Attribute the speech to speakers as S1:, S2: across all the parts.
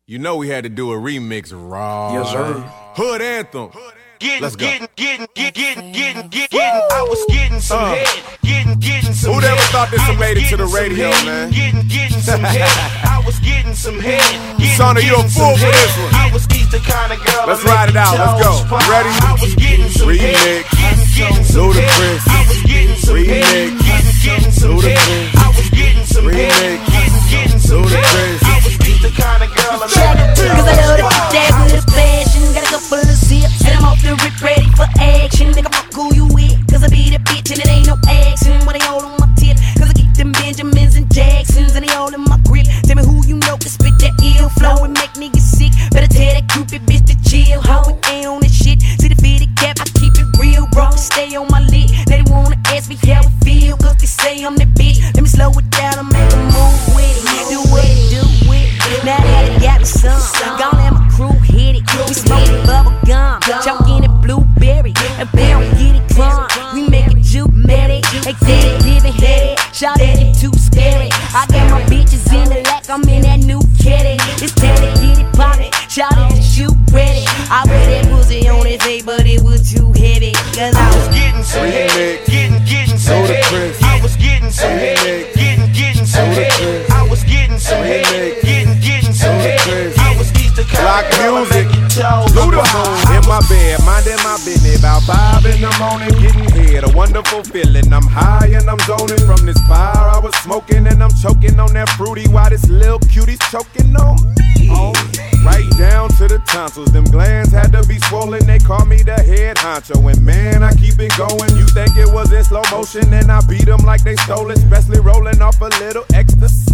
S1: You know we had to do a remix, raw.
S2: Yes, sir.
S1: Hood anthem. Let's go.
S3: I was getting some head. Getting some
S1: Who
S3: head.
S1: never thought this one made it to the radio, man?
S3: Getting some head. I was getting some head.
S1: Son, you a fool for this one.
S3: I was the kind of girl.
S1: Let's ride it out. Let's go. Ready?
S3: I was getting some head. Getting some head.
S1: Ludacris.
S3: I was getting some head. Getting some head. I was getting some head. Getting some head. I was the kind of girl.
S4: Cause I love to get that with a passion. Got a couple of zips and I'm off the rip ready for action. Nigga, fuck who you with, cause I be the bitch and it ain't no action. When they all on my tip, cause I keep them Benjamins and Jacksons and they all in my grip. Tell me who you know can spit that ill flow and make niggas sick. Better tell that Cupid bitch to chill. How we ain't on this shit. See the fitted cap, I keep it real, bro. Stay on my lid. They wanna ask me how it feel, cause they say I'm the bitch. Let me slow it down and make a move with it. Do what it do with it. Now that it got me some, gon' let my crew hit it. We smoking bubble gum, choking it blueberry. And pound get it crunk, we make it juke medic. They did it, living headed, shot at it too scary. I got my bitches in the lack, I'm in that new caddy. It's daddy, get it poppin', shot at the shoe ready. I wear that pussy on his face, but it was too heavy. Cause I was
S3: getting some head. Getting some head. I was getting some head. Getting some head. I was getting some head. Getting some head. I was the kind
S1: Block
S3: of girl
S1: music.
S3: Ludacris.
S1: In my bed, minding my business. About 5 in the morning, getting head. A wonderful feeling. I'm high and I'm zoning from this fire I was smoking, and I'm choking on that fruity while this little cutie's choking on me. Right down to the tonsils. Them glands had to be swollen. They call me the head honcho. And man, I keep it going. You think it was in slow motion, and I beat them like they stole it. Especially rolling off a little ecstasy.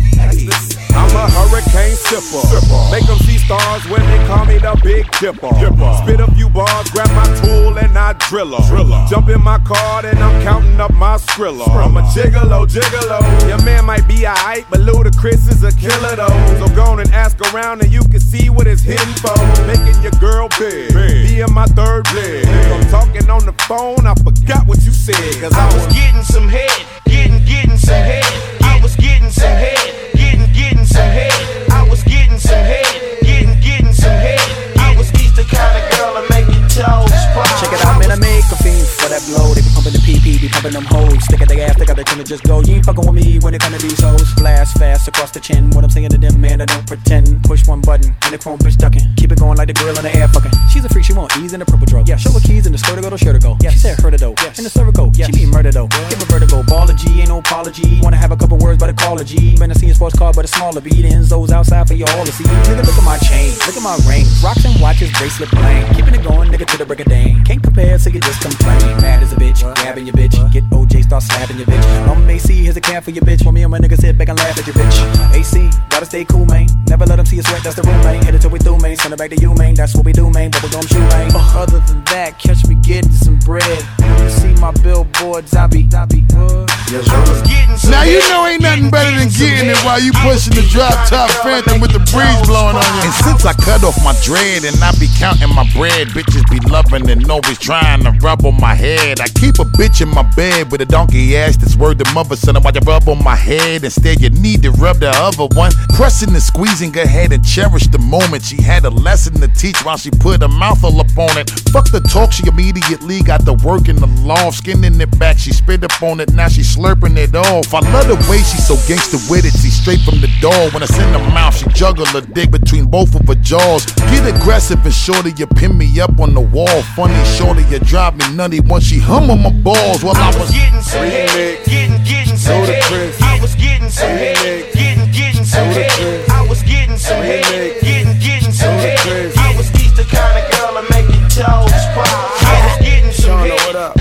S1: I'm a hurricane sipper. Make them see stars when they call me the Big Dipper. Spit a few bars, grab my tool and I drill her. Jump in my car and I'm counting up my Skrilla. I'm a gigolo. Your man might be alright, but Ludacris is a killer though. So go on and ask around and you can see what it's hitting for. Making your girl big, being my third leg. I'm talking on the phone, I forgot what you said. Cause
S3: I was getting some head. Getting some head. I was getting some head. Getting some head. I was getting some head. Getting some head. I was the kind of girl that make your toes pop.
S2: Check it out, man, I make a fiend for that blow. They be pumping the PP, be pumping them hoes. Stick at their ass, they got the chin to just go. You ain't fucking with me when it come to these hoes. Blast fast across the chin. What I'm saying to them, man, I don't pretend. Push one button, and the chrome bitch ducking. Keep it going like the girl in the air fucking. She's a freak, she want ease in the purple drug. Yeah, show her keys in the skirt to go to shirt to go. Yeah, she said her to though. Yes. In the cervical, yes. She be murder though. Give a vertigo, ball of G, ain't no apology. Wanna have a couple words, but a call of G. Been a senior sports car, but a smaller beat. Enzo's outside for you all to see. Nigga, look at my chain, look at my ring. Rocks and watches, bracelet bling. Keeping it going, nigga, to the break of day. Can't compare, so you just complain. Mad as a bitch, grabbing your bitch. Get OJ, start slapping your bitch. I'm AC, here's a can for your bitch. For me and my niggas sit back and laugh at your bitch. AC, gotta stay cool, man. Never let them see you sweat, that's the rule, man. Hit it till we through, man. Send it back to you, man. That's what we do, man. Bubblegum shoe, man. Other than that, catch me getting some bread. You see my billboards, I be what?
S3: Yes, I was getting some
S5: Now you know ain't nothing better than getting it while you pushing the drop top Phantom with the breeze blowing on you.
S6: And since I cut off my dread and I be counting my bread, bitches be loving and always trying to rub on my head. I keep a bitch in my bed with a donkey ass that's word to mother, son. Why you rub on my head? Instead you need to rub the other one. Pressing and squeezing her head and cherish the moment. She had a lesson to teach while she put her mouth all up on it. Fuck the talk, she immediately got to work in the loft. Skinning it back, she spit up on it, now she slurping it off. I love the way she so gangster with it. See straight from the door. When it's in her mouth, she juggle her dick between both of her jaws. Get aggressive and shorty, you pin me up on the wall. Funny shorty, you drive me nutty once she hum on my balls. While I was
S3: getting some head. Getting some head. I was getting some head. Getting some head. I was getting some head. Getting some head. I was the kind of girl that make your toes pop. I was getting some head.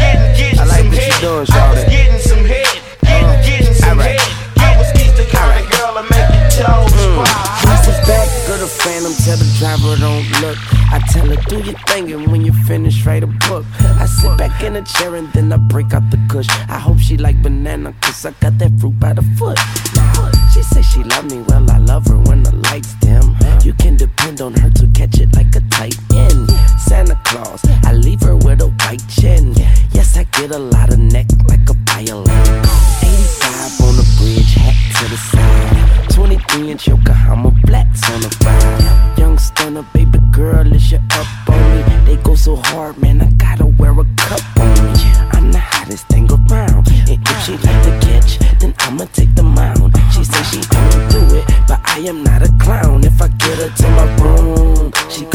S2: I like what you doing,
S3: I was
S2: shawty.
S3: getting some head. Getting some head. I was the kind of girl that make your toes pop.
S7: This is back, go to Phantom, tell the driver don't look. I tell her do your thing and when you finish write a book. I sit back in a chair and then I break out the kush. I hope she like banana cause I got that fruit by the foot. She say she love me, well I love her when the lights dim. You can depend on her to catch it like a tight end. Santa Claus, I leave her with a white chin. Yes, I get a lot of neck like a violin. 85 on the bridge, hat to the side. 23-inch Yokohama flats on the ride. Young girl, is you up on me? They go so hard, man, I gotta wear a cup on me. I'm the hottest thing around, and if she like to catch, then I'ma take the mound. She say she don't do it, but I am not a clown. If I get her to my room, she